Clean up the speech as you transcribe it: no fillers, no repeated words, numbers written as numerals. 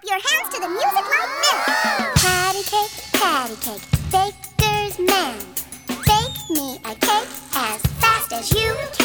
your hands to the music like this. Patty cake, baker's man. Bake me a cake as fast as you can.